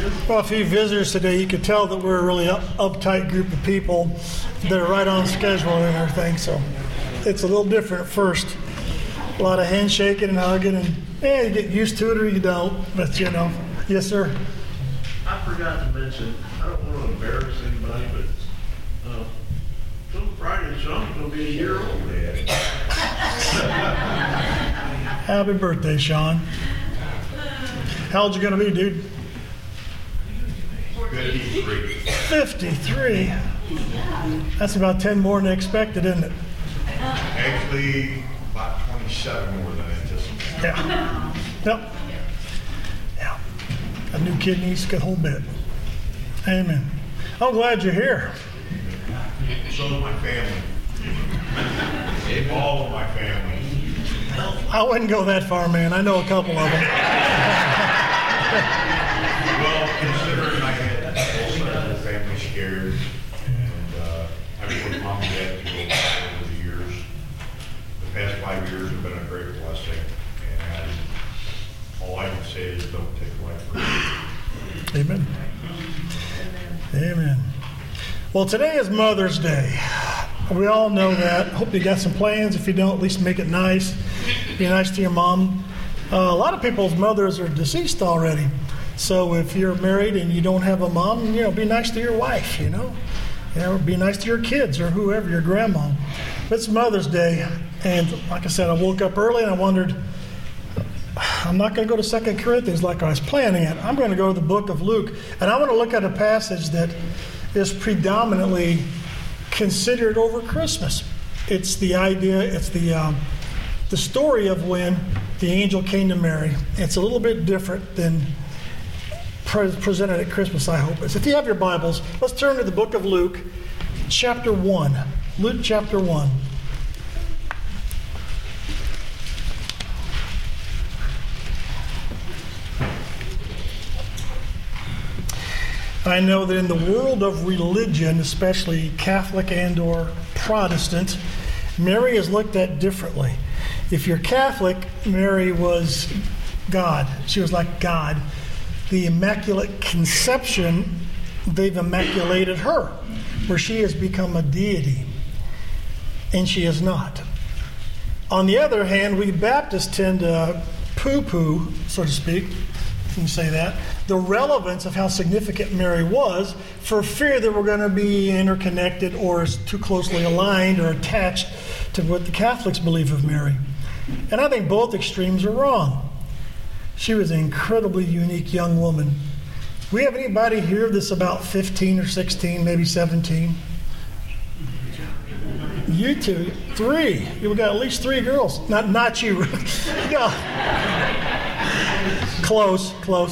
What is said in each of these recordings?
Well, a few visitors today, you could tell that we're a really uptight group of people that are right on schedule and everything. So it's a little different at first. A lot of handshaking and hugging, and you get used to it or you don't. But yes, sir. I forgot to mention, I don't want to embarrass anybody, but some Friday, Sean's going to be a year old. Happy birthday, Sean. How old you going to be, dude? 53. 53. That's about 10 more than expected, isn't it? Actually, about 27 more than anticipated. Yeah. Yep. Yeah. A new kidneys, a whole bit. Amen. I'm glad you're here. So is my family. All of my family. I wouldn't go that far, man. I know a couple of them. Well, considering I had both sides of the family scared, and I've been with mom and dad to go over the years. The past 5 years have been a great blessing, and all I can say is don't take life for granted. Amen. Amen. Well, today is Mother's Day. We all know that. Hope you got some plans. If you don't, at least make it nice. Be nice to your mom. A lot of people's mothers are deceased already. So if you're married and you don't have a mom, be nice to your wife, be nice to your kids or whoever, your grandma. It's Mother's Day. And like I said, I woke up early and I wondered, I'm not going to go to 2 Corinthians like I was planning it. I'm going to go to the book of Luke. And I want to look at a passage that is predominantly considered over Christmas. It's the idea, it's the story of when the angel came to Mary. It's a little bit different than presented at Christmas, I hope. So if you have your Bibles, let's turn to the book of Luke, chapter 1. Luke chapter 1. I know that in the world of religion, especially Catholic and or Protestant, Mary is looked at differently. If you're Catholic, Mary was God. She was like God. The Immaculate Conception, they've immaculated her, where she has become a deity, and she is not. On the other hand, we Baptists tend to poo-poo, so to speak, if you can say that, the relevance of how significant Mary was for fear that we're going to be interconnected or too closely aligned or attached to what the Catholics believe of Mary. And I think both extremes are wrong. She was an incredibly unique young woman. We have anybody here that's about 15 or 16, maybe 17? You two, 3. You've got at least 3 girls. Not you. Yeah. Close.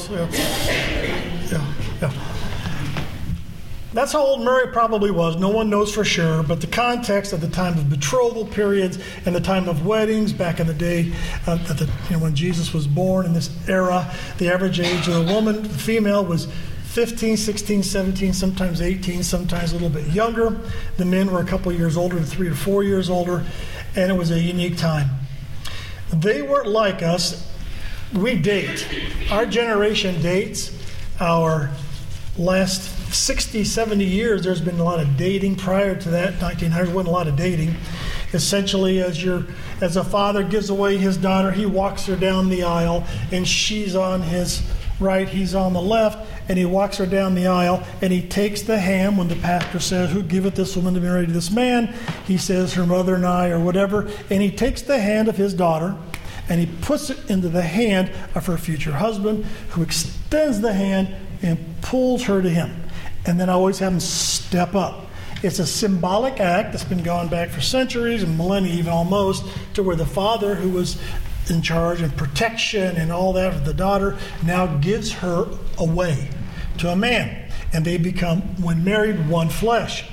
Yeah. That's how old Mary probably was. No one knows for sure, but the context of the time of betrothal periods and the time of weddings back in the day, when Jesus was born in this era, the average age of the woman, the female, was 15, 16, 17, sometimes 18, sometimes a little bit younger. The men were a couple of years older, 3 or 4 years older, and it was a unique time. They weren't like us. We date. Our generation dates. Our last 60, 70 years, there's been a lot of dating. Prior to that, 1900, wasn't a lot of dating. Essentially, as a father gives away his daughter, he walks her down the aisle, and she's on his right, he's on the left, and he walks her down the aisle, and he takes the hand when the pastor says, "Who giveth this woman to be married to this man?" He says, "Her mother and I," or whatever, and he takes the hand of his daughter, and he puts it into the hand of her future husband, who extends the hand and pulls her to him. And then I always have him step up. It's a symbolic act that's been going back for centuries and millennia, even almost, to where the father, who was in charge and protection and all that of the daughter, now gives her away to a man. And they become, when married, one flesh.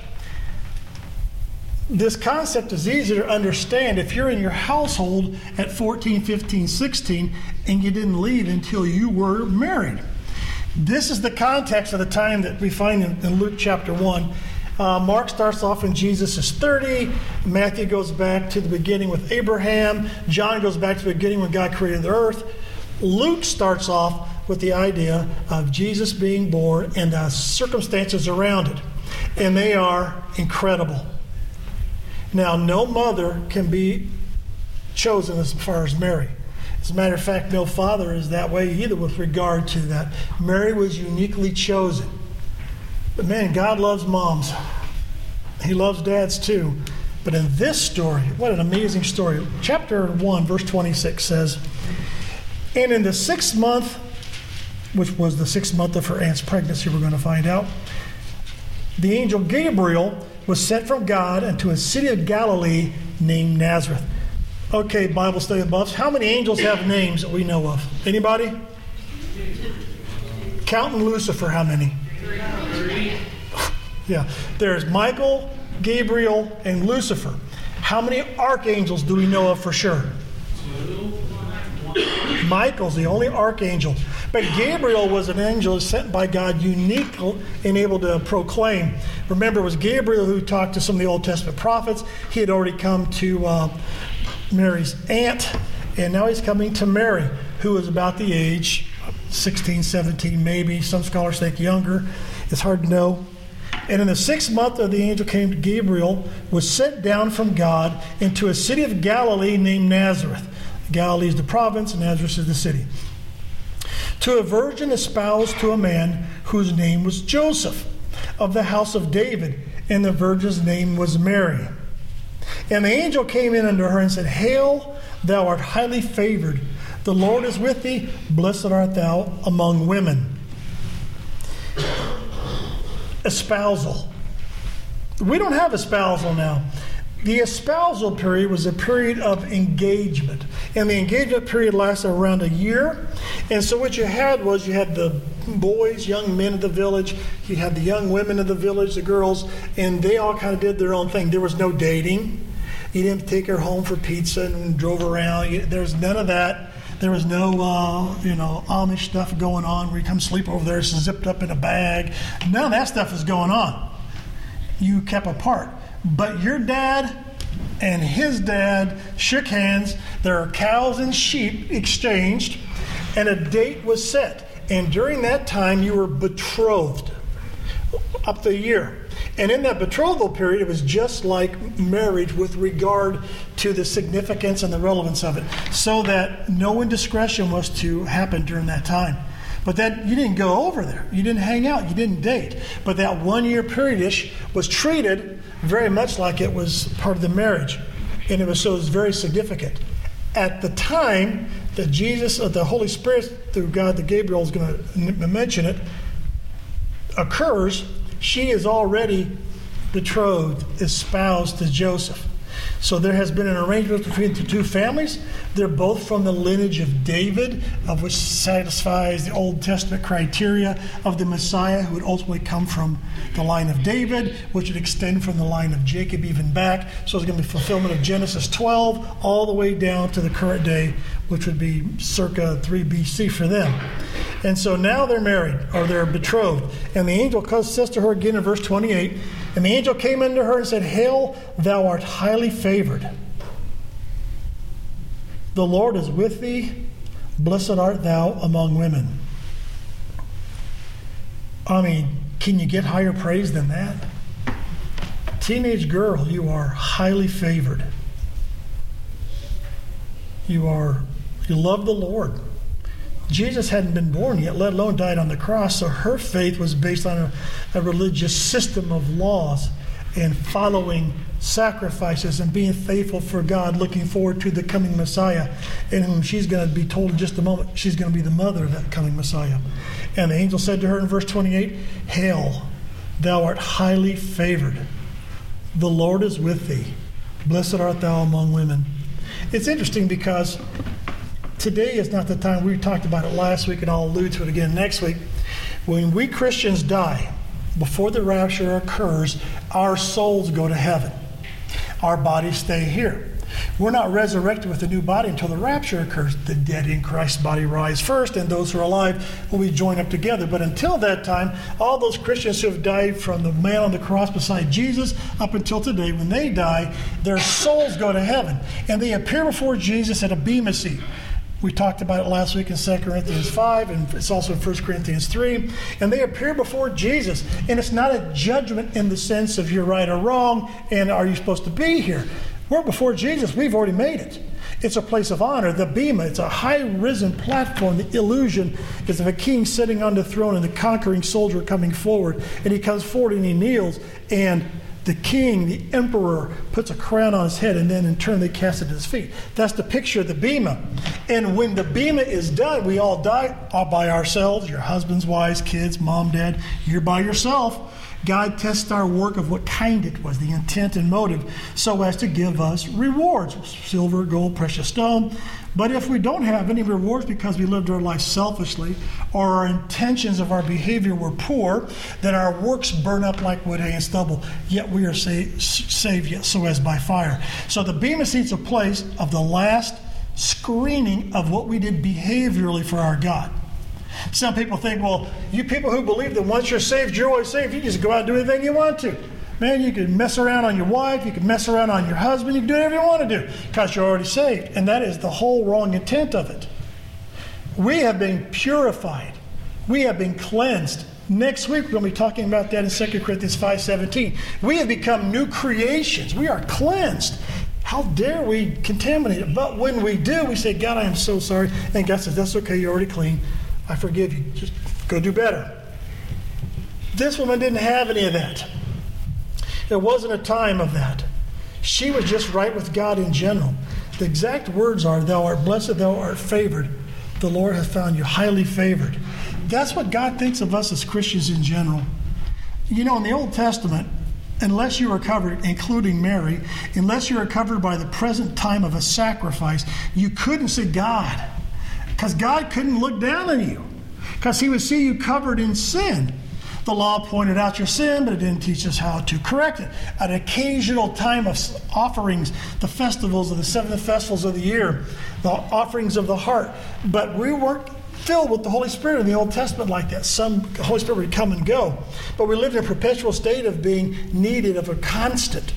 This concept is easy to understand if you're in your household at 14, 15, 16, and you didn't leave until you were married. This is the context of the time that we find in Luke chapter 1. Mark starts off when Jesus is 30. Matthew goes back to the beginning with Abraham. John goes back to the beginning when God created the earth. Luke starts off with the idea of Jesus being born and the circumstances around it. And they are incredible. Now, no mother can be chosen as far as Mary. As a matter of fact, no father is that way either with regard to that. Mary was uniquely chosen. But man, God loves moms. He loves dads too. But in this story, what an amazing story. Chapter 1, verse 26 says, "And in the 6th month," which was the 6th month of her aunt's pregnancy, we're going to find out, "the angel Gabriel was sent from God into a city of Galilee named Nazareth." Okay, Bible study buffs, how many angels have names that we know of? Anybody? Counting Lucifer, how many? 3. Yeah, there's Michael, Gabriel, and Lucifer. How many archangels do we know of for sure? 2. Michael's the only archangel. But Gabriel was an angel sent by God, unique and able to proclaim. Remember, it was Gabriel who talked to some of the Old Testament prophets. He had already come to Mary's aunt, and now he's coming to Mary, who is about the age 16, 17, maybe. Some scholars think younger. It's hard to know. And in the 6th month of the angel came to Gabriel, was sent down from God into a city of Galilee named Nazareth. Galilee is the province, and Nazareth is the city. To a virgin espoused to a man whose name was Joseph, of the house of David, and the virgin's name was Mary. And the angel came in unto her and said, "Hail, thou art highly favored. The Lord is with thee. Blessed art thou among women." Espousal. We don't have espousal now. The espousal period was a period of engagement. And the engagement period lasted around a year. And so what you had was you had the boys, young men of the village. You had the young women of the village, the girls, and they all kind of did their own thing. There was no dating. You didn't take her home for pizza and drove around. There's none of that. There was no, Amish stuff going on where you come sleep over there, it's zipped up in a bag. None of that stuff is going on. You kept apart. But your dad and his dad shook hands. There are cows and sheep exchanged, and a date was set. And during that time, you were betrothed up to a year. And in that betrothal period, it was just like marriage with regard to the significance and the relevance of it, so that no indiscretion was to happen during that time. But then you didn't go over there. You didn't hang out. You didn't date. But that 1 year period-ish was treated very much like it was part of the marriage. And it was very significant. At the time that Jesus, or the Holy Spirit, through God, the Gabriel is going to mention it, occurs, she is already betrothed, espoused to Joseph. So there has been an arrangement between the two families. They're both from the lineage of David, of which satisfies the Old Testament criteria of the Messiah, who would ultimately come from the line of David, which would extend from the line of Jacob even back. So it's going to be fulfillment of Genesis 12 all the way down to the current day, which would be circa 3 BC for them. And so now they're married, or they're betrothed. And the angel says to her again in verse 28, "And the angel came unto her and said, Hail, thou art highly favored. The Lord is with thee. Blessed art thou among women." I mean, can you get higher praise than that? Teenage girl, you are highly favored. You love the Lord. Jesus hadn't been born yet, let alone died on the cross, so her faith was based on a religious system of laws and following sacrifices and being faithful for God, looking forward to the coming Messiah, in whom she's going to be told in just a moment she's going to be the mother of that coming Messiah. And the angel said to her in verse 28, "Hail, thou art highly favored. The Lord is with thee. Blessed art thou among women." It's interesting because today is not the time. We talked about it last week, and I'll allude to it again next week. When we Christians die, before the rapture occurs, our souls go to heaven. Our bodies stay here. We're not resurrected with a new body until the rapture occurs. The dead in Christ's body rise first, and those who are alive will be joined up together. But until that time, all those Christians who have died from the man on the cross beside Jesus up until today, when they die, their souls go to heaven. And they appear before Jesus at a bema seat. We talked about it last week in 2 Corinthians 5, and it's also in 1 Corinthians 3. And they appear before Jesus. And it's not a judgment in the sense of you're right or wrong, and are you supposed to be here? We're before Jesus. We've already made it. It's a place of honor. The bema, it's a high-risen platform. The illusion is of a king sitting on the throne and the conquering soldier coming forward. And he comes forward and he kneels, and the king, the emperor, puts a crown on his head, and then in turn they cast it at his feet. That's the picture of the bema. And when the bema is done, we all die all by ourselves, your husbands, wives, kids, mom, dad, you're by yourself. God tests our work of what kind it was, the intent and motive, so as to give us rewards, silver, gold, precious stone. But if we don't have any rewards because we lived our life selfishly, or our intentions of our behavior were poor, then our works burn up like wood, hay, and stubble, yet we are saved yet so as by fire. So the bema seat's a place of the last screening of what we did behaviorally for our God. Some people think, well, you people who believe that once you're saved, you're always saved, you just go out and do anything you want to. Man, you can mess around on your wife, you can mess around on your husband, you can do whatever you want to do because you're already saved. And that is the whole wrong intent of it. We have been purified. We have been cleansed. Next week, we're going to be talking about that in 2 Corinthians 5:17. We have become new creations. We are cleansed. How dare we contaminate it? But when we do, we say, God, I am so sorry. And God says, that's okay, you're already clean. I forgive you. Just go do better. This woman didn't have any of that. There wasn't a time of that. She was just right with God in general. The exact words are, thou art blessed, thou art favored. The Lord has found you highly favored. That's what God thinks of us as Christians in general. You know, in the Old Testament, unless you were covered, including Mary, unless you were covered by the present time of a sacrifice, you couldn't see God. Because God couldn't look down on you. Because he would see you covered in sin. The law pointed out your sin, but it didn't teach us how to correct it. An occasional time of offerings, the festivals of the 7 festivals of the year, the offerings of the heart. But we weren't filled with the Holy Spirit in the Old Testament like that. The Holy Spirit would come and go. But we lived in a perpetual state of being needed of a constant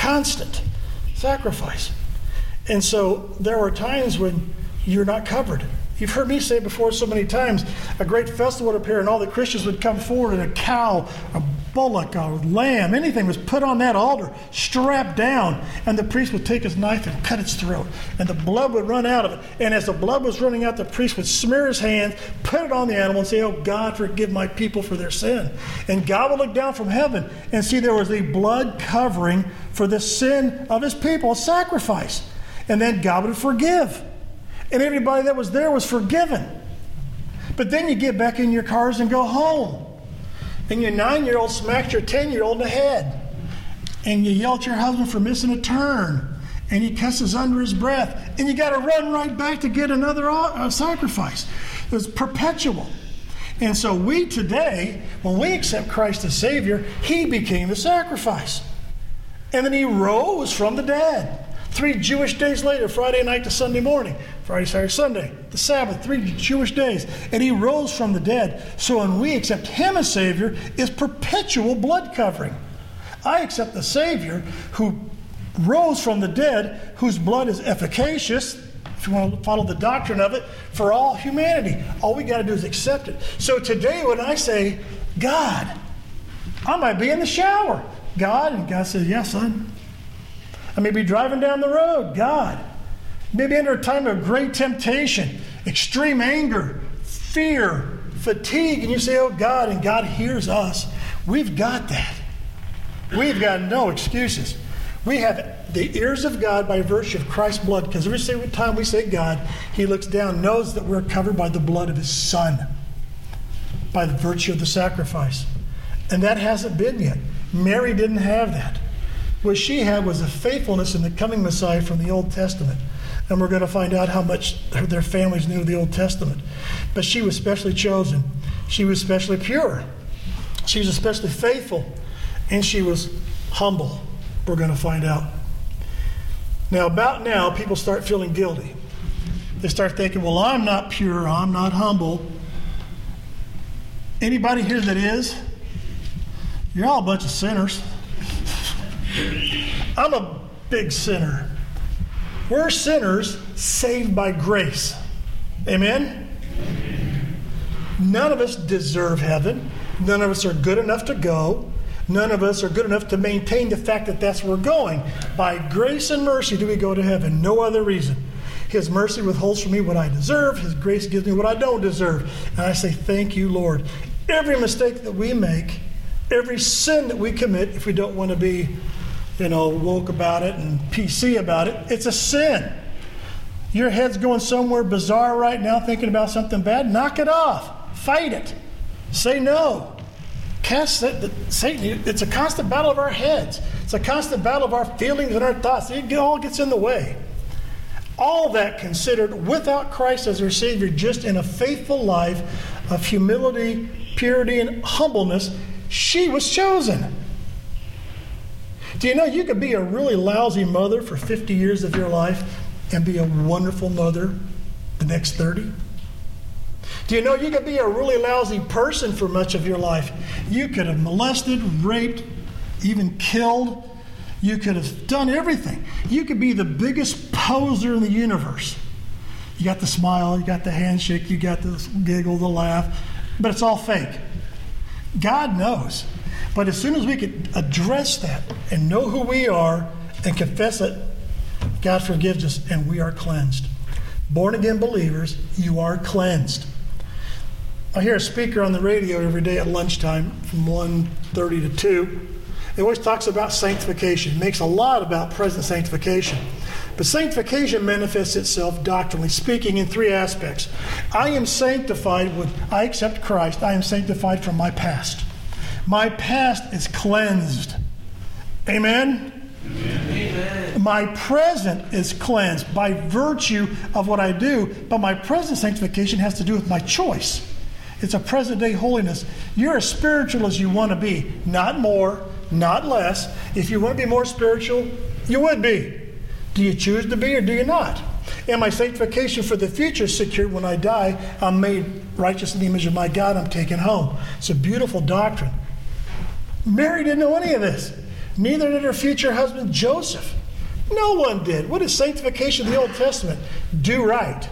sacrifice. And so there were times when you're not covered. You've heard me say before so many times, a great festival would appear and all the Christians would come forward and a cow, a bullock, a lamb, anything was put on that altar, strapped down, and the priest would take his knife and cut its throat, and the blood would run out of it. And as the blood was running out, the priest would smear his hands, put it on the animal, and say, oh, God, forgive my people for their sin. And God would look down from heaven and see there was a blood covering for the sin of his people, a sacrifice. And then God would forgive. And everybody that was there was forgiven. But then you get back in your cars and go home. And your 9-year-old smacks your 10-year-old in the head. And you yell at your husband for missing a turn. And he cusses under his breath. And you got to run right back to get another sacrifice. It was perpetual. And so we today, when we accept Christ as Savior, he became the sacrifice. And then he rose from the dead. 3 Jewish days later, Friday night to Sunday morning. Friday, Saturday, Sunday, the Sabbath, 3 Jewish days. And he rose from the dead. So when we accept him as Savior, it's perpetual blood covering. I accept the Savior who rose from the dead, whose blood is efficacious, if you want to follow the doctrine of it, for all humanity. All we got to do is accept it. So today when I say, God, I might be in the shower. God, and God says, yes, son. I may be driving down the road. God. Maybe under a time of great temptation, extreme anger, fear, fatigue, and you say, oh God, and God hears us. We've got that. We've got no excuses. We have the ears of God by virtue of Christ's blood, because every time we say God, he looks down, knows that we're covered by the blood of his Son, by the virtue of the sacrifice. And that hasn't been yet. Mary didn't have that. What she had was a faithfulness in the coming Messiah from the Old Testament. And we're going to find out how much their families knew of the Old Testament. But she was specially chosen. She was specially pure. She was especially faithful. And she was humble. We're going to find out. Now, about now, people start feeling guilty. They start thinking, well, I'm not pure. I'm not humble. Anybody here that is? You're all a bunch of sinners. I'm a big sinner. We're sinners saved by grace. Amen? None of us deserve heaven. None of us are good enough to go. None of us are good enough to maintain the fact that that's where we're going. By grace and mercy do we go to heaven. No other reason. His mercy withholds from me what I deserve. His grace gives me what I don't deserve. And I say, thank you, Lord. Every mistake that we make, every sin that we commit, if we don't want to be, woke about it and PC about it, it's a sin. Your head's going somewhere bizarre right now thinking about something bad. Knock it off. Fight it. Say no. Cast Satan. It's a constant battle of our heads. It's a constant battle of our feelings and our thoughts. It all gets in the way. All that considered, without Christ as our Savior, just in a faithful life of humility, purity, and humbleness, she was chosen. Do you know you could be a really lousy mother for 50 years of your life and be a wonderful mother the next 30? Do you know you could be a really lousy person for much of your life? You could have molested, raped, even killed. You could have done everything. You could be the biggest poser in the universe. You got the smile, you got the handshake, you got the giggle, the laugh, but it's all fake. God knows. But as soon as we could address that and know who we are and confess it, God forgives us and we are cleansed. Born again believers, you are cleansed. I hear a speaker on the radio every day at lunchtime from 1:30 to 2. He always talks about sanctification. Makes a lot about present sanctification. But sanctification manifests itself doctrinally speaking in three aspects. I am sanctified when I accept Christ. I am sanctified from my past. My past is cleansed. Amen? Amen. My present is cleansed by virtue of what I do, but my present sanctification has to do with my choice. It's a present day holiness. You're as spiritual as you want to be, not more, not less. If you want to be more spiritual, you would be. Do you choose to be or do you not? And my sanctification for the future is secured when I die. I'm made righteous in the image of my God. I'm taken home. It's a beautiful doctrine. Mary didn't know any of this. Neither did her future husband Joseph. No one did. What is sanctification in the Old Testament? Do right.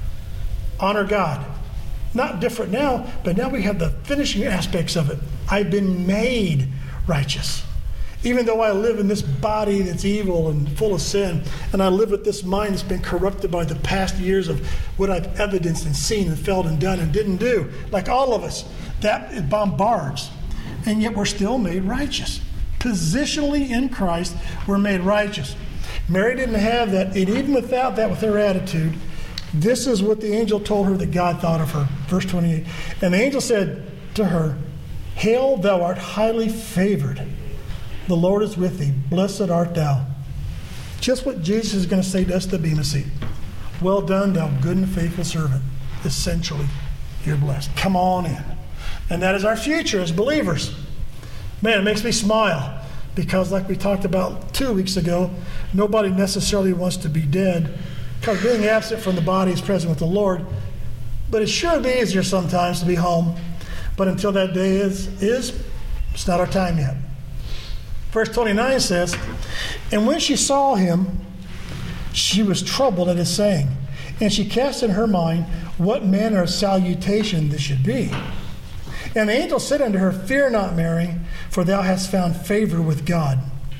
Honor God. Not different now, but now we have the finishing aspects of it. I've been made righteous. Even though I live in this body that's evil and full of sin, and I live with this mind that's been corrupted by the past years of what I've evidenced and seen and felt and done and didn't do, like all of us, that it bombards. And yet we're still made righteous. Positionally in Christ, we're made righteous. Mary didn't have that, and even without that, with her attitude, this is what the angel told her that God thought of her. Verse 28. And the angel said to her, Hail, thou art highly favored. The Lord is with thee. Blessed art thou. Just what Jesus is going to say to us, the Bema seat. Well done, thou good and faithful servant. Essentially, you're blessed. Come on in. And that is our future as believers. Man, it makes me smile because like we talked about 2 weeks ago, nobody necessarily wants to be dead because being absent from the body is present with the Lord. But it sure be easier sometimes to be home. But until that day is it's not our time yet. Verse 29 says, And when she saw him, she was troubled at his saying, and she cast in her mind what manner of salutation this should be. And the angel said unto her, Fear not, Mary, for thou hast found favor with God.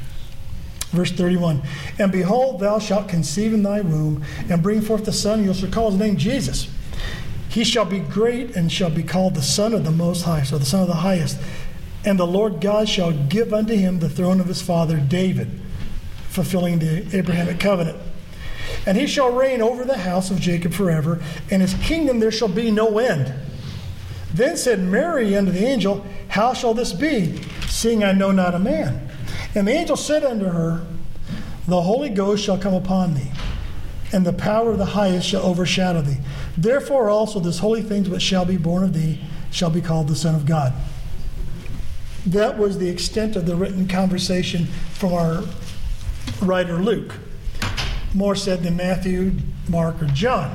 Verse 31, And behold, thou shalt conceive in thy womb, and bring forth a son, and you shall call his name Jesus. He shall be great, and shall be called the Son of the Most High, so the Son of the Highest. And the Lord God shall give unto him the throne of his father David, fulfilling the Abrahamic covenant. And he shall reign over the house of Jacob forever, and his kingdom there shall be no end. Then said Mary unto the angel, How shall this be, seeing I know not a man? And the angel said unto her, The Holy Ghost shall come upon thee, and the power of the highest shall overshadow thee. Therefore also this holy thing which shall be born of thee shall be called the Son of God. That was the extent of the written conversation from our writer Luke. More said than Matthew, Mark, or John.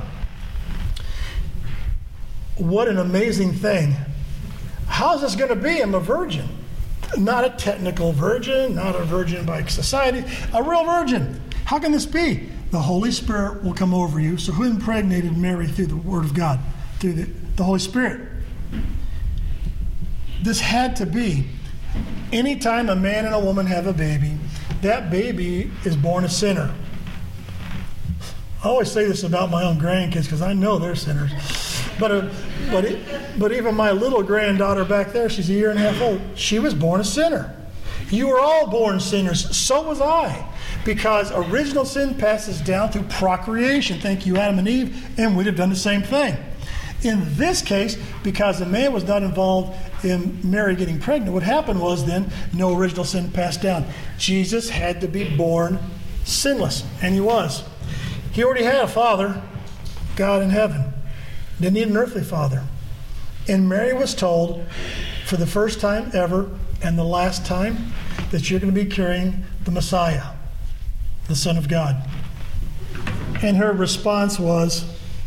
What an amazing thing. How's this going to be? I'm a virgin. Not a technical virgin, not a virgin by society, a real virgin. How can this be? the Holy Spirit will come over you. So who impregnated Mary through the Word of God? Through the Holy Spirit. This had to be. Anytime a man and a woman have a baby, that baby is born a sinner. I always say this about my own grandkids because I know they're sinners. But even my little granddaughter back there, she's a year and a half old, she was born a sinner. You were all born sinners. So was I. Because original sin passes down through procreation. Thank you, Adam and Eve, and we'd have done the same thing. In this case, because the man was not involved in Mary getting pregnant, what happened was then no original sin passed down. Jesus had to be born sinless, and he was. He already had a father, God in heaven. Didn't need an earthly father. And Mary was told for the first time ever and the last time that you're going to be carrying the Messiah, the Son of God. And her response was,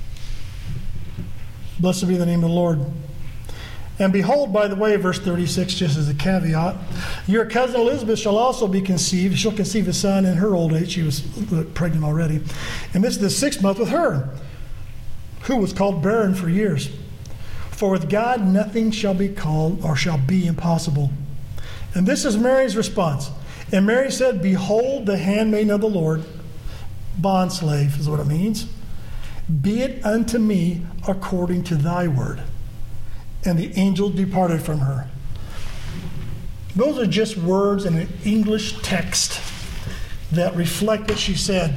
blessed be the name of the Lord. And behold, by the way, verse 36, just as a caveat, your cousin Elizabeth shall also be conceived. She'll conceive a son in her old age. She was pregnant already. And this is the 6th month with her, who was called barren for years. For with God nothing shall be called or shall be impossible. And this is Mary's response. And Mary said, behold the handmaiden of the Lord, bondslave is what it means. Be it unto me according to thy word. And the angel departed from her. Those are just words in an English text that reflect what she said.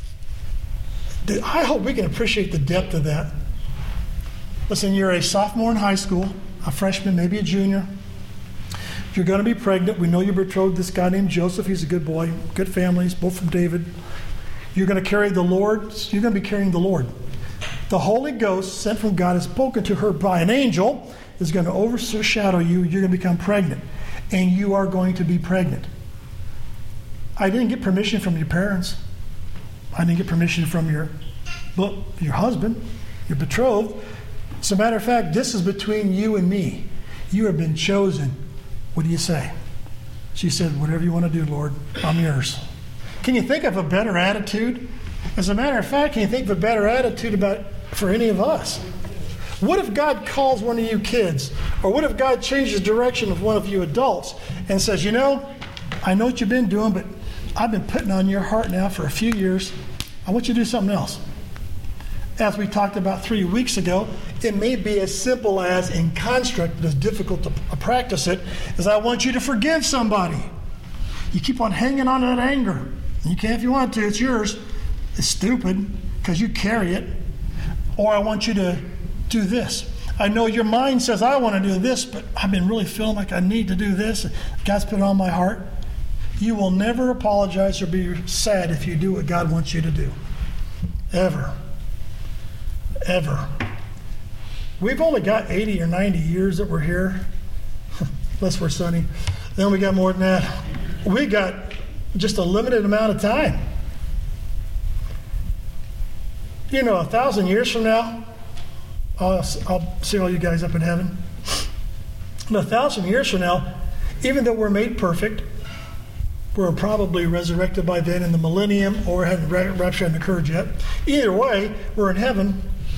I hope we can appreciate the depth of that. Listen, you're a sophomore in high school, a freshman, maybe a junior. You're going to be pregnant. We know you're betrothed to this guy named Joseph. He's a good boy, good families, both from David. You're going to carry the Lord. You're going to be carrying the Lord. The Holy Ghost sent from God has spoken to her by an angel is going to overshadow you. You're going to become pregnant. And you are going to be pregnant. I didn't get permission from your parents. I didn't get permission from your husband, your betrothed. As a matter of fact, this is between you and me. You have been chosen. What do you say? She said, whatever you want to do, Lord, I'm yours. Can you think of a better attitude? As a matter of fact, can you think of a better attitude for any of us? What if God calls one of you kids? Or what if God changes the direction of one of you adults and says, I know what you've been doing, but I've been putting on your heart now for a few years. I want you to do something else. As we talked about 3 weeks ago, it may be as simple as in construct, but it's difficult to practice it, is I want you to forgive somebody. You keep on hanging on to that anger. You can if you want to, it's yours. It's stupid because you carry it. Or I want you to do this. I know your mind says, I want to do this, but I've been really feeling like I need to do this. God's put it on my heart. You will never apologize or be sad if you do what God wants you to do. Ever. Ever. We've only got 80 or 90 years that we're here. Unless we're sunny. Then we got more than that. We got just a limited amount of time. 1,000 years from now, I'll see all you guys up in heaven. 1,000 years from now, even though we're made perfect, we're probably resurrected by then in the millennium, or rapture hadn't occurred yet. Either way, we're in heaven.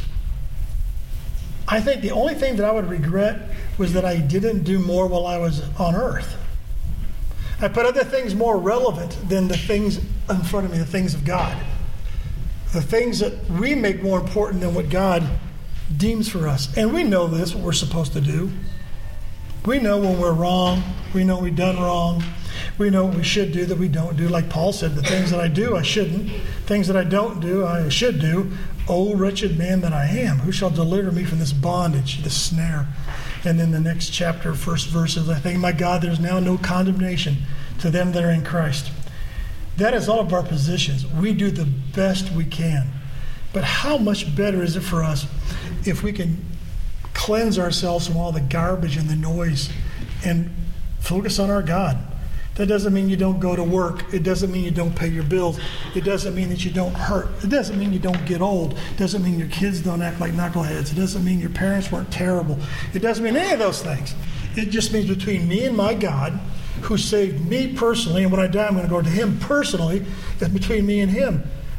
I think the only thing that I would regret was that I didn't do more while I was on earth. I put other things more relevant than the things in front of me, the things of God. The things that we make more important than what God deems for us. And we know this, what we're supposed to do. We know when we're wrong. We know we've done wrong. We know what we should do that we don't do. Like Paul said, the things that I do, I shouldn't. Things that I don't do, I should do. O wretched man that I am, who shall deliver me from this bondage, this snare? And then the next chapter, first verses, I think, my God, there's now no condemnation to them that are in Christ. That is all of our positions. We do the best we can. But how much better is it for us if we can cleanse ourselves from all the garbage and the noise and focus on our God? That doesn't mean you don't go to work. It doesn't mean you don't pay your bills. It doesn't mean that you don't hurt. It doesn't mean you don't get old. It doesn't mean your kids don't act like knuckleheads. It doesn't mean your parents weren't terrible. It doesn't mean any of those things. It just means between me and my God, who saved me personally, and when I die I'm going to go to Him personally, it's between me and Him.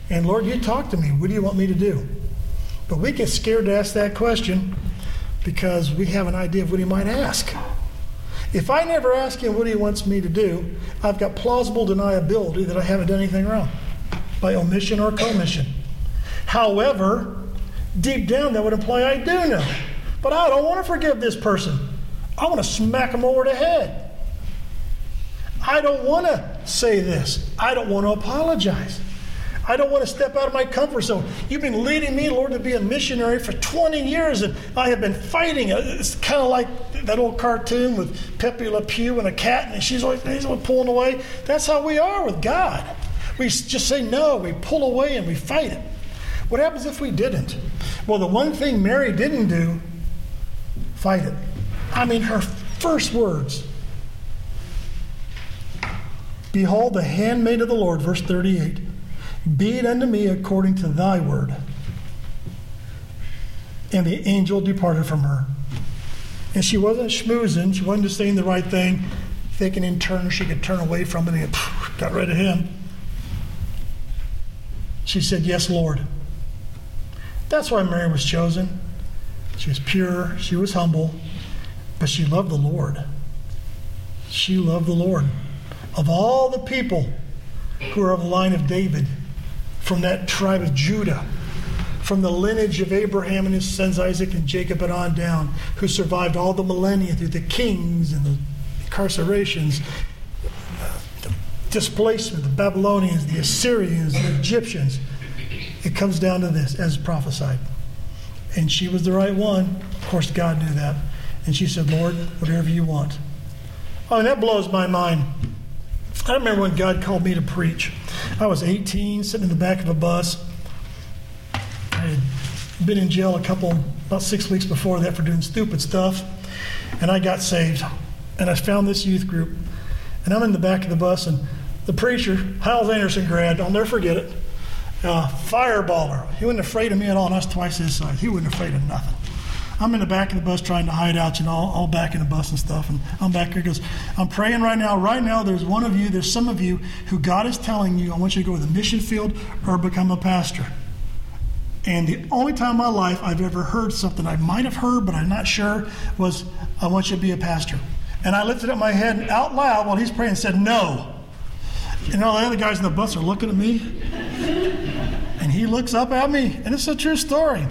And Lord, you talk to me. What do you want me to do? But we get scared to ask that question because we have an idea of what he might ask. If I never ask him what he wants me to do, I've got plausible deniability that I haven't done anything wrong by omission or commission. However, deep down that would imply I do know. But I don't want to forgive this person. I want to smack him over the head. I don't want to say this. I don't want to apologize. I don't want to step out of my comfort zone. You've been leading me, Lord, to be a missionary for 20 years, and I have been fighting. It's kind of like that old cartoon with Pepe Le Pew and a cat, and he's always pulling away. That's how we are with God. We just say no, we pull away, and we fight it. What happens if we didn't? Well, the one thing Mary didn't do, fight it. I mean, her first words, behold, the handmaid of the Lord, verse 38, be it unto me according to thy word. And the angel departed from her. And she wasn't schmoozing. She wasn't just saying the right thing, thinking in turn she could turn away from it and got rid of him. She said, yes, Lord. That's why Mary was chosen. She was pure. She was humble. But she loved the Lord. She loved the Lord. Of all the people who are of the line of David, from that tribe of Judah, from the lineage of Abraham and his sons Isaac and Jacob and on down, who survived all the millennia through the kings and the incarcerations, the displacement, the Babylonians, the Assyrians, the Egyptians. It comes down to this, as prophesied. And she was the right one. Of course, God knew that. And she said, Lord, whatever you want. Oh, and that blows my mind. I remember when God called me to preach. I was 18, sitting in the back of a bus. I had been in jail about 6 weeks before that for doing stupid stuff. And I got saved. And I found this youth group. And I'm in the back of the bus, and the preacher, Hyles Anderson grad, I'll never forget it, fireballer. He wasn't afraid of me at all, and I was twice his size. He wasn't afraid of nothing. I'm in the back of the bus trying to hide out, all back in the bus and stuff. And I'm back here. He goes, I'm praying right now. Right now, there's some of you who God is telling you, I want you to go to the mission field or become a pastor. And the only time in my life I've ever heard something I might have heard, but I'm not sure, was, I want you to be a pastor. And I lifted up my head out loud while he's praying and said, no. And all the other guys in the bus are looking at me. And he looks up at me. And it's a true story.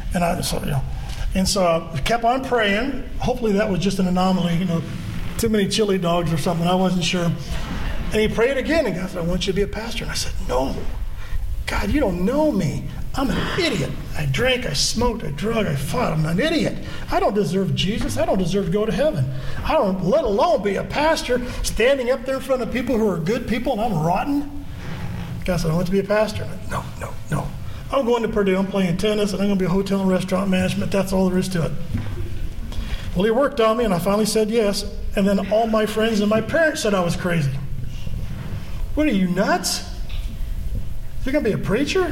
And so I kept on praying. Hopefully that was just an anomaly, too many chili dogs or something. I wasn't sure. And he prayed again, and God said, I want you to be a pastor. And I said, no. God, you don't know me. I'm an idiot. I drank, I smoked, I drug, I fought. I'm an idiot. I don't deserve Jesus. I don't deserve to go to heaven. I don't, let alone be a pastor standing up there in front of people who are good people, and I'm rotten. God said, I want to be a pastor. No. I'm going to Purdue. I'm playing tennis, and I'm going to be a hotel and restaurant management. That's all there is to it. Well, he worked on me, and I finally said yes. And then all my friends and my parents said I was crazy. What are you, nuts? You're going to be a preacher?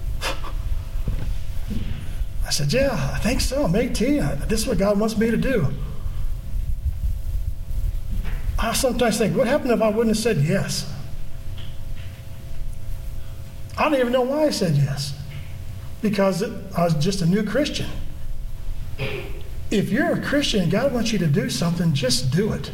I said, yeah, I think so. I'm 18. This is what God wants me to do. I sometimes think, what happened if I wouldn't have said yes? I don't even know why I said yes. Because I was just a new Christian. If you're a Christian and God wants you to do something, just do it.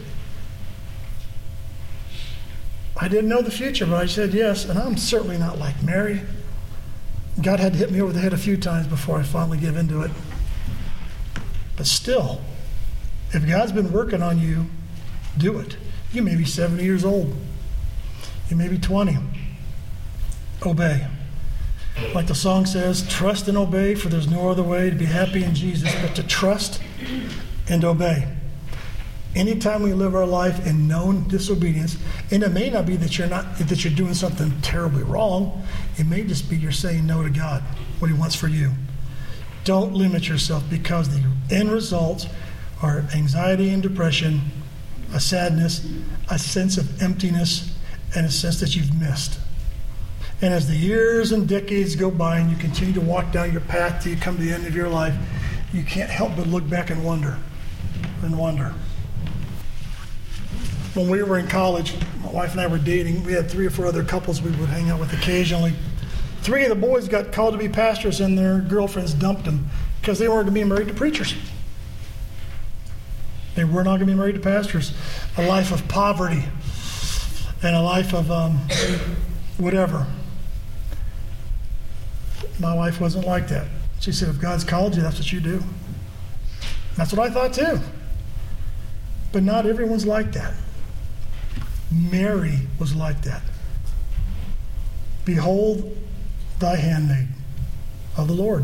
I didn't know the future, but I said yes, and I'm certainly not like Mary. God had to hit me over the head a few times before I finally gave into it. But still, if God's been working on you, do it. You may be 70 years old. You may be 20. Obey. Like the song says, trust and obey, for there's no other way to be happy in Jesus but to trust and obey. Anytime we live our life in known disobedience, and it may not be that you're doing something terribly wrong, it may just be you're saying no to God, what he wants for you. Don't limit yourself, because the end results are anxiety and depression, a sadness, a sense of emptiness, and a sense that you've missed. And as the years and decades go by and you continue to walk down your path till you come to the end of your life, you can't help but look back and wonder. When we were in college, my wife and I were dating. We had 3 or 4 other couples we would hang out with occasionally. 3 of the boys got called to be pastors, and their girlfriends dumped them because they weren't going to be married to preachers. They were not going to be married to pastors. A life of poverty and a life of whatever. My wife wasn't like that. She said, if God's called you, that's what you do. That's what I thought too. But not everyone's like that. Mary was like that. Behold thy handmaid of the Lord.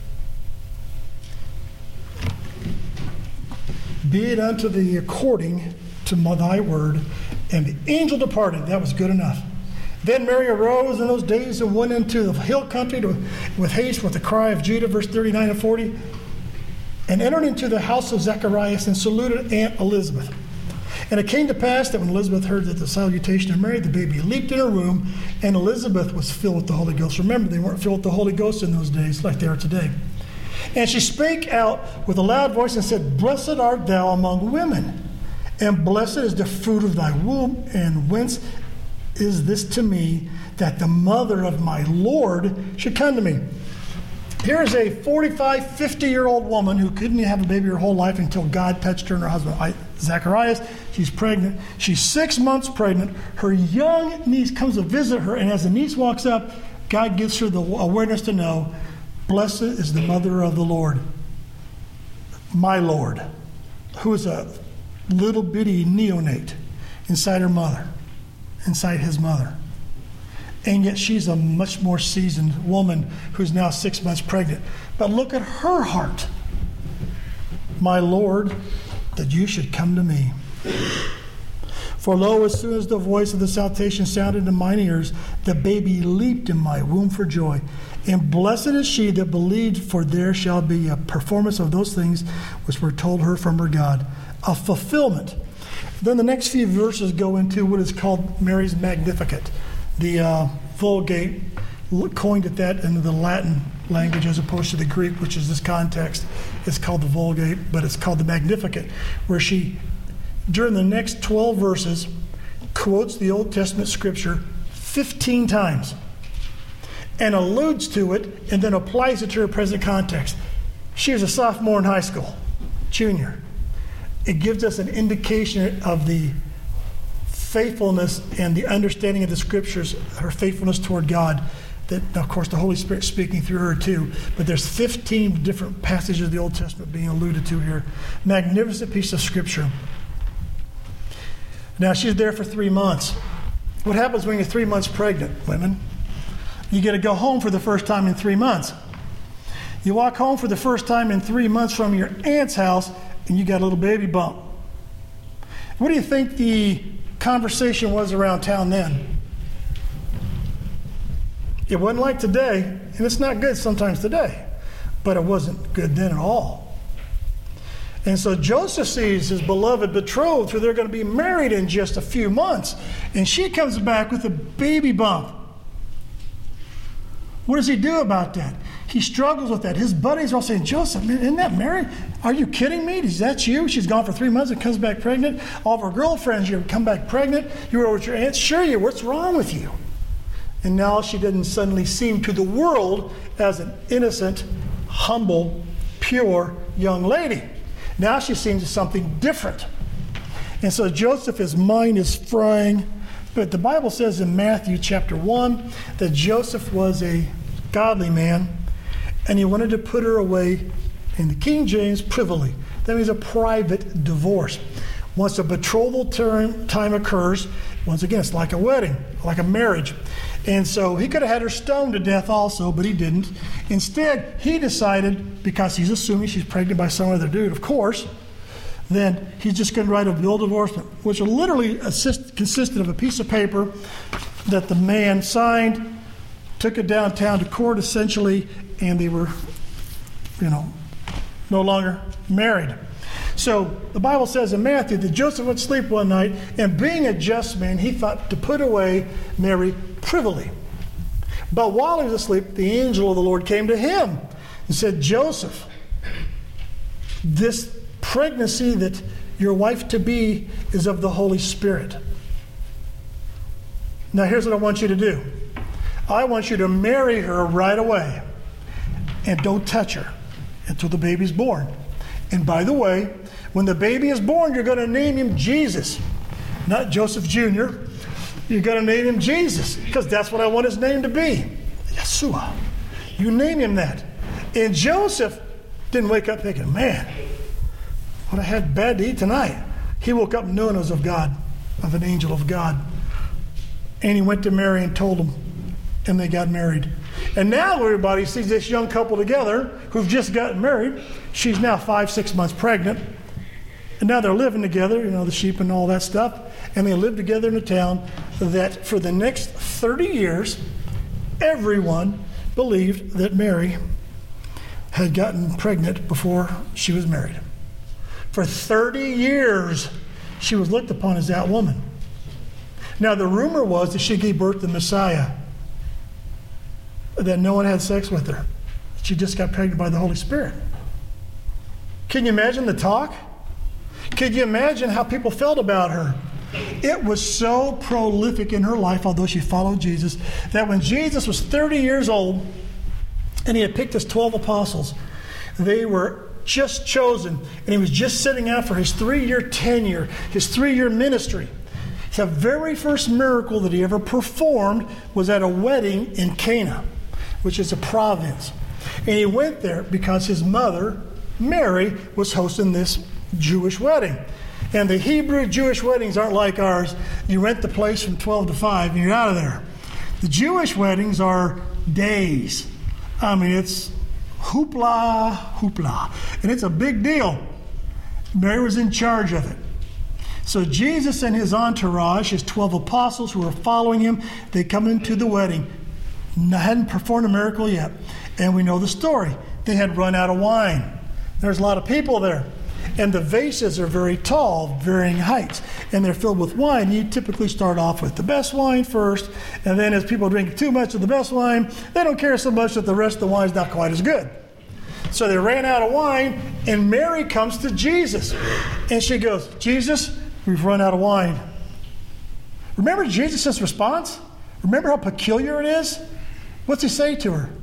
Be it unto thee according to thy word. And the angel departed. That was good enough. Then Mary arose in those days and went into the hill country with haste with the cry of Judah, verse 39 and 40, and entered into the house of Zacharias and saluted Aunt Elizabeth. And it came to pass that when Elizabeth heard that the salutation of Mary, the baby leaped in her womb, and Elizabeth was filled with the Holy Ghost. Remember, they weren't filled with the Holy Ghost in those days like they are today. And she spake out with a loud voice and said, Blessed art thou among women, and blessed is the fruit of thy womb, and whence is this to me, that the mother of my Lord should come to me? Here is a 45, 50-year-old woman who couldn't have a baby her whole life until God touched her and her husband, Zacharias. She's pregnant. She's 6 months pregnant. Her young niece comes to visit her, and as the niece walks up, God gives her the awareness to know, blessed is the mother of the Lord, my Lord, who is a little bitty neonate inside her mother, inside his mother. And yet she's a much more seasoned woman who's now 6 months pregnant. But look at her heart. My Lord, that you should come to me. For lo, as soon as the voice of the salutation sounded in mine ears, the baby leaped in my womb for joy. And blessed is she that believed, for there shall be a performance of those things which were told her from her God. A fulfillment. Then the next few verses go into what is called Mary's Magnificat. The Vulgate coined it that in the Latin language as opposed to the Greek, which is this context. It's called the Vulgate, but it's called the Magnificat, where she, during the next 12 verses, quotes the Old Testament scripture 15 times and alludes to it and then applies it to her present context. She was a sophomore in high school, junior. It gives us an indication of the faithfulness and the understanding of the scriptures, her faithfulness toward God, that of course the Holy Spirit speaking through her too, but there's 15 different passages of the Old Testament being alluded to here. Magnificent piece of scripture. Now she's there for 3 months. What happens when you're 3 months pregnant, women? You get to go home for the first time in 3 months. You walk home for the first time in 3 months from your aunt's house and you got a little baby bump. What do you think the conversation was around town then? It wasn't like today, and it's not good sometimes today, but it wasn't good then at all. And so Joseph sees his beloved betrothed, who they're going to be married in just a few months, and she comes back with a baby bump. What does he do about that? He struggles with that. His buddies are all saying, Joseph, man, isn't that Mary? Are you kidding me? Is that you? She's gone for 3 months and comes back pregnant. All of her girlfriends, you come back pregnant. You were with your aunt. Sure you. What's wrong with you? And now she didn't suddenly seem to the world as an innocent, humble, pure young lady. Now she seems something different. And so Joseph, his mind is frying. But the Bible says in Matthew chapter 1 that Joseph was a godly man, and he wanted to put her away, in the King James, privily. That means a private divorce. Once a betrothal time occurs, once again, it's like a wedding, like a marriage. And so he could have had her stoned to death also, but he didn't. Instead, he decided, because he's assuming she's pregnant by some other dude, of course, then he's just going to write a bill of divorcement, which literally consisted of a piece of paper that the man signed, took it downtown to court essentially, and they were, no longer married. So the Bible says in Matthew that Joseph went to sleep one night, and being a just man, he thought to put away Mary privily. But while he was asleep, the angel of the Lord came to him and said, Joseph, this pregnancy that your wife-to-be is of the Holy Spirit. Now here's what I want you to do. I want you to marry her right away. And don't touch her until the baby's born. And by the way, when the baby is born, you're going to name him Jesus, not Joseph Jr. You're going to name him Jesus, because that's what I want his name to be. Yeshua. You name him that. And Joseph didn't wake up thinking, man, what I had bad to eat tonight. He woke up knowing it was of God, of an angel of God. And he went to Mary and told him, and they got married. And now everybody sees this young couple together who've just gotten married. She's now 5-6 months pregnant. And now they're living together, the sheep and all that stuff. And they live together in a town that for the next 30 years, everyone believed that Mary had gotten pregnant before she was married. For 30 years, she was looked upon as that woman. Now, the rumor was that she gave birth to Messiah, that no one had sex with her. She just got pregnant by the Holy Spirit. Can you imagine the talk? Can you imagine how people felt about her? It was so prolific in her life, although she followed Jesus, that when Jesus was 30 years old and he had picked his 12 apostles, they were just chosen, and he was just setting out for his 3-year tenure, his 3-year ministry. The very first miracle that he ever performed was at a wedding in Cana, which is a province. And he went there because his mother, Mary, was hosting this Jewish wedding. And the Hebrew Jewish weddings aren't like ours. You rent the place from 12 to 5 and you're out of there. The Jewish weddings are days. I mean, it's hoopla. And it's a big deal. Mary was in charge of it. So Jesus and his entourage, his 12 apostles who were following him, they come into the wedding. Hadn't performed a miracle yet. And we know the story. They had run out of wine. There's a lot of people there. And the vases are very tall, varying heights. And they're filled with wine. You typically start off with the best wine first. And then as people drink too much of the best wine, they don't care so much that the rest of the wine's not quite as good. So they ran out of wine, and Mary comes to Jesus. And she goes, Jesus, we've run out of wine. Remember Jesus' response? Remember how peculiar it is? What's he say to her?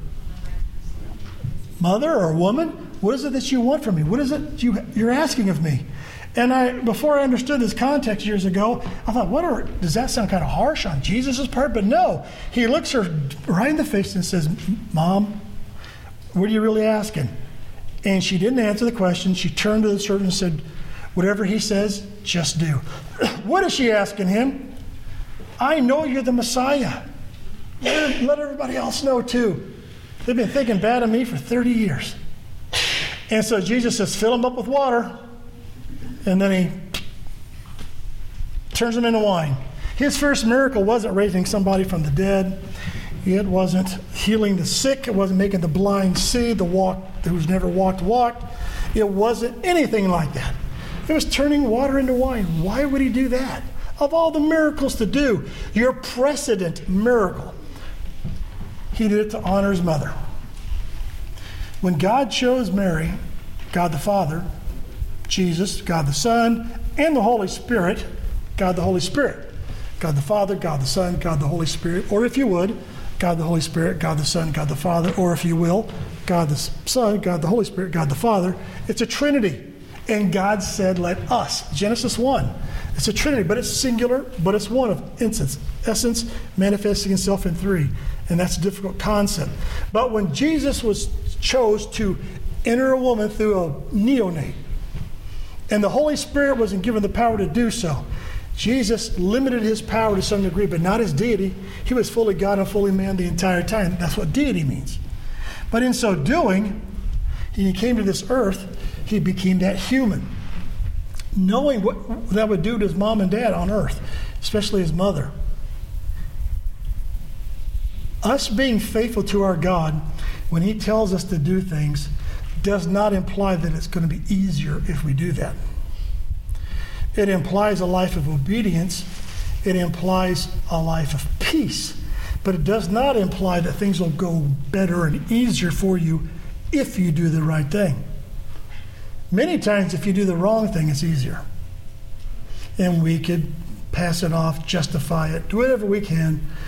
Mother or woman? What is it that you want from me? What is it you're asking of me? And before I understood this context years ago, I thought, does that sound kind of harsh on Jesus' part? But no. He looks her right in the face and says, Mom, what are you really asking? And she didn't answer the question. She turned to the servant and said, whatever he says, just do. What is she asking him? I know you're the Messiah. Let everybody else know too. They've been thinking bad of me for 30 years. And so Jesus says, fill them up with water. And then he turns them into wine. His first miracle wasn't raising somebody from the dead. It wasn't healing the sick. It wasn't making the blind see, who's never walked. It wasn't anything like that. It was turning water into wine. Why would he do that? Of all the miracles to do, your precedent miracle, he did it to honor his mother. When God chose Mary, God the Father, Jesus, God the Son, and the Holy Spirit, God the Holy Spirit. God the Father, God the Son, God the Holy Spirit. Or if you would, God the Holy Spirit, God the Son, God the Father. Or if you will, God the Son, God the Holy Spirit, God the Father. It's a Trinity. And God said, let us. Genesis 1. It's a Trinity, but it's singular, but it's one of essence manifesting itself in 3. And that's a difficult concept. But when Jesus chose to enter a woman through a neonate, and the Holy Spirit wasn't given the power to do so, Jesus limited his power to some degree, but not his deity. He was fully God and fully man the entire time. That's what deity means. But in so doing, he came to this earth, he became that human, knowing what that would do to his mom and dad on earth, especially his mother. Us being faithful to our God when he tells us to do things does not imply that it's going to be easier if we do that. It implies a life of obedience. It implies a life of peace. But it does not imply that things will go better and easier for you if you do the right thing. Many times if you do the wrong thing, it's easier. And we could pass it off, justify it, do whatever we can.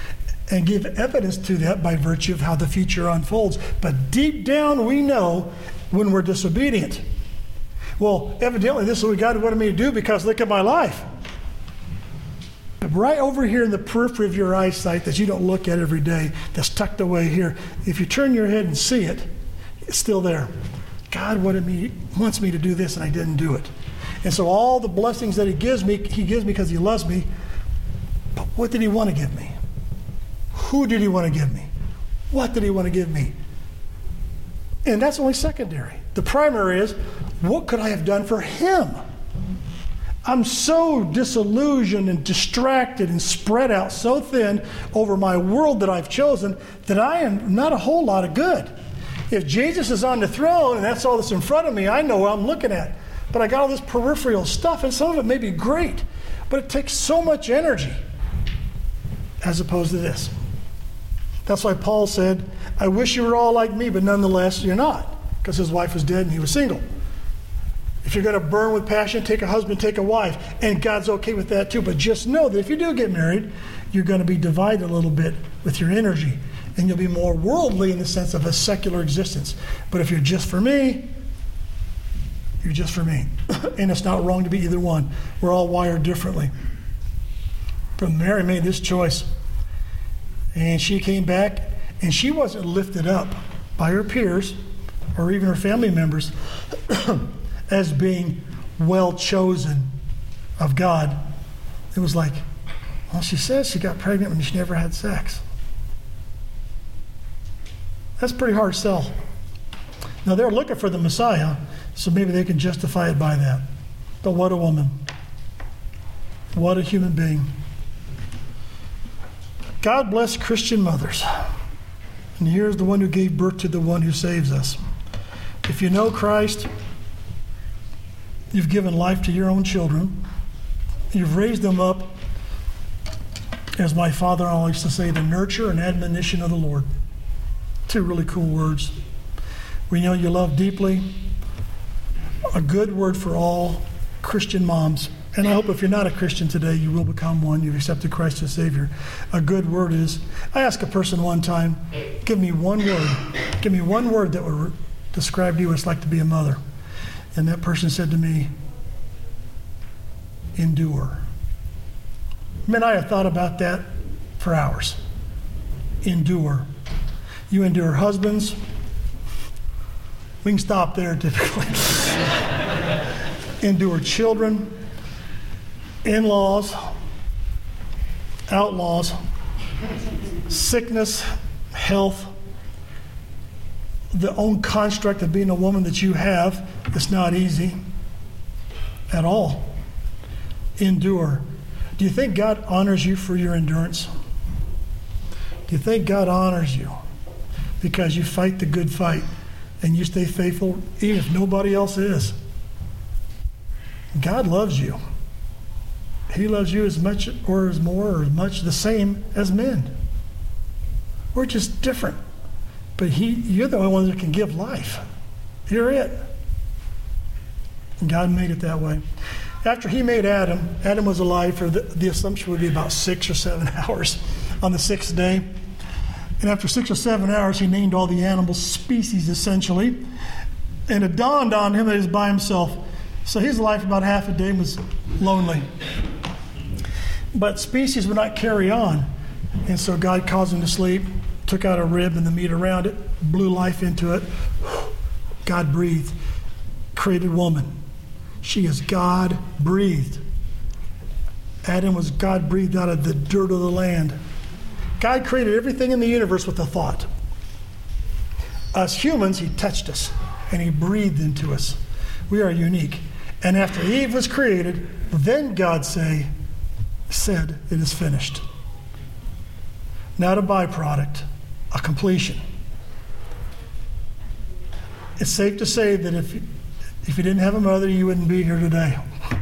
and give evidence to that by virtue of how the future unfolds. But deep down, we know when we're disobedient. Well, evidently, this is what God wanted me to do because look at my life. Right over here in the periphery of your eyesight that you don't look at every day, that's tucked away here, if you turn your head and see it, it's still there. God wants me to do this, and I didn't do it. And so all the blessings that He gives me because He loves me. But what did He want to give me? Who did He want to give me? What did He want to give me? And that's only secondary. The primary is, what could I have done for Him? I'm so disillusioned and distracted and spread out so thin over my world that I've chosen that I am not a whole lot of good. If Jesus is on the throne and that's all that's in front of me, I know what I'm looking at. But I got all this peripheral stuff, and some of it may be great, but it takes so much energy as opposed to this. That's why Paul said, I wish you were all like me, but nonetheless you're not, because his wife was dead and he was single. If you're going to burn with passion, take a husband, take a wife, and God's okay with that too. But just know that if you do get married, you're going to be divided a little bit with your energy, and you'll be more worldly in the sense of a secular existence. But if you're just for me, you're just for me. And it's not wrong to be either one. We're all wired differently. But Mary made this choice. And she came back, and she wasn't lifted up by her peers or even her family members as being well chosen of God. It was like, well, she says she got pregnant when she never had sex. That's a pretty hard sell. Now, they're looking for the Messiah, so maybe they can justify it by that. But what a woman. What a human being. God bless Christian mothers. And here's the one who gave birth to the one who saves us. If you know Christ, you've given life to your own children. You've raised them up, as my father-in-law used to say, the nurture and admonition of the Lord. Two really cool words. We know you love deeply. A good word for all Christian moms. And I hope if you're not a Christian today, you will become one. You've accepted Christ as Savior. A good word is, I asked a person one time, give me one word. Give me one word that would describe to you what it's like to be a mother. And that person said to me, endure. Man, I have thought about that for hours. Endure. You endure husbands. We can stop there typically. Endure children, in-laws, outlaws, sickness, health, the own construct of being a woman that you have. It's not easy at all. Endure. Do you think God honors you for your endurance? Do you think God honors you because you fight the good fight and you stay faithful even if nobody else is? God loves you. He loves you as much or as more or as much the same as men. We're just different. But you're the only one that can give life. You're it. And God made it that way. After He made Adam, Adam was alive for the assumption would be about 6 or 7 hours on the 6th day. And after 6 or 7 hours, He named all the animal species essentially. And it dawned on him that he was by himself. So his life about half a day was lonely. But species would not carry on. And so God caused him to sleep, took out a rib and the meat around it, blew life into it. God breathed, created woman. She is God breathed. Adam was God breathed out of the dirt of the land. God created everything in the universe with a thought. Us humans, He touched us and He breathed into us. We are unique. And after Eve was created, then God said, it is finished. Not a byproduct, a completion. It's safe to say that if you didn't have a mother, you wouldn't be here today.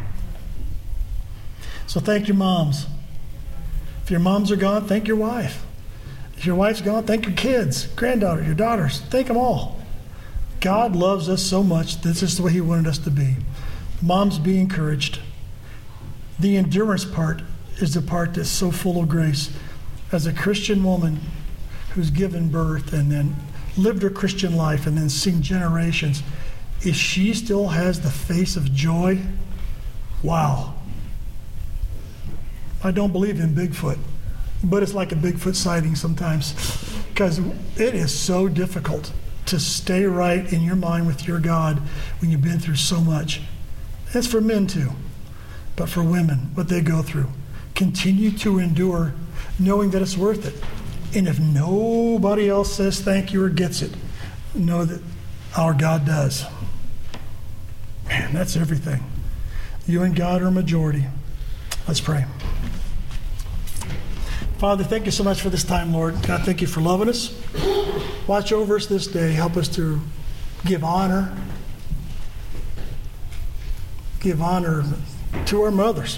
So thank your moms. If your moms are gone, thank your wife. If your wife's gone, thank your kids, granddaughter, your daughters. Thank them all. God loves us so much. This is the way He wanted us to be. Moms, be encouraged. The endurance part is the part that's so full of grace. as a Christian woman who's given birth and then lived her Christian life and then seen generations, if she still has the face of joy, wow. I don't believe in Bigfoot, but it's like a Bigfoot sighting sometimes, because it is so difficult to stay right in your mind with your God when you've been through so much. That's for men too, but for women, what they go through. Continue to endure, knowing that it's worth it. And if nobody else says thank you or gets it, know that our God does. Man, that's everything. You and God are a majority. Let's pray. Father, thank you so much for this time, Lord. God, thank you for loving us. Watch over us this day. Help us to give honor. Give honor to our mothers.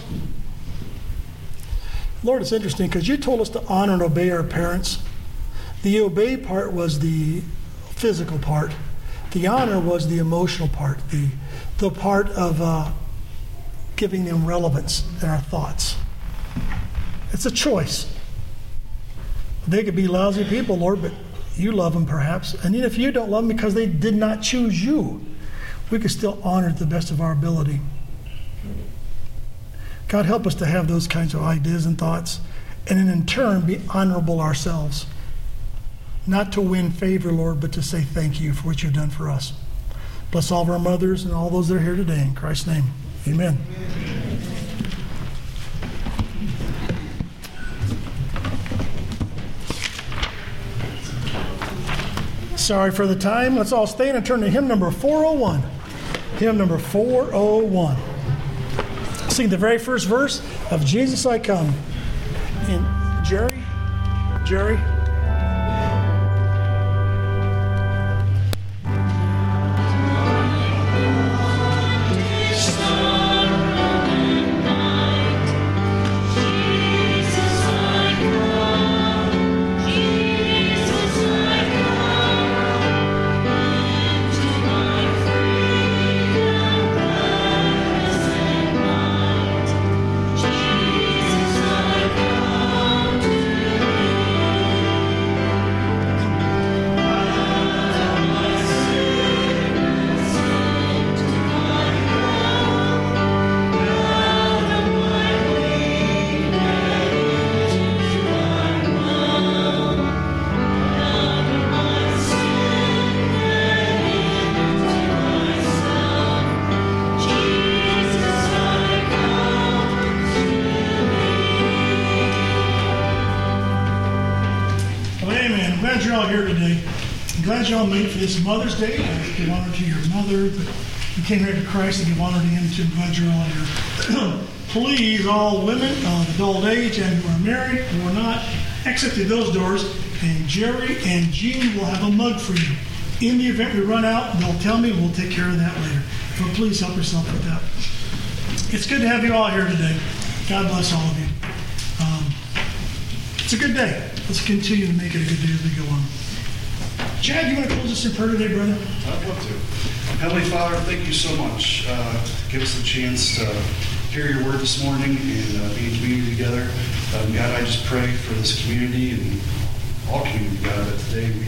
Lord, it's interesting because you told us to honor and obey our parents. The obey part was the physical part. The honor was the emotional part, the part of giving them relevance in our thoughts. It's a choice. They could be lousy people, Lord, but you love them perhaps. And even if you don't love them because they did not choose you, we could still honor it to the best of our ability. God, help us to have those kinds of ideas and thoughts, and then in turn be honorable ourselves. Not to win favor, Lord, but to say thank you for what you've done for us. Bless all of our mothers and all those that are here today. In Christ's name, amen. Sorry for the time. Let's all stand and turn to hymn number 401. Hymn number 401. Sing the very first verse of Jesus I Come. And Jerry. Glad you're all here today. I'm glad you all made it for this Mother's Day. I give honor to your mother, but you came here to Christ and give honor to him too. I'm glad you're all here. Please, all women of adult age and who are married, who are not, exit through those doors, and Jerry and Jean will have a mug for you. In the event we run out, they'll tell me, we'll take care of that later. But please help yourself with that. It's good to have you all here today. God bless all of you. It's a good day. Let's continue to make it a good day as we go on. Chad, you want to close us in prayer today, brother? I'd love to. Heavenly Father, thank you so much. Give us a chance to hear your word this morning and be in community together. God, I just pray for this community and all community, God, that today we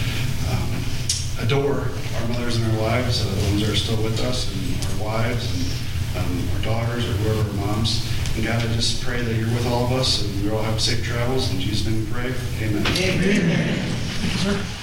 adore our mothers and our wives, the ones that are still with us, and our wives and our daughters or whoever our moms. And God, I just pray that you're with all of us and we all have safe travels. In Jesus' name we pray. Amen. Amen. Thank you, sir.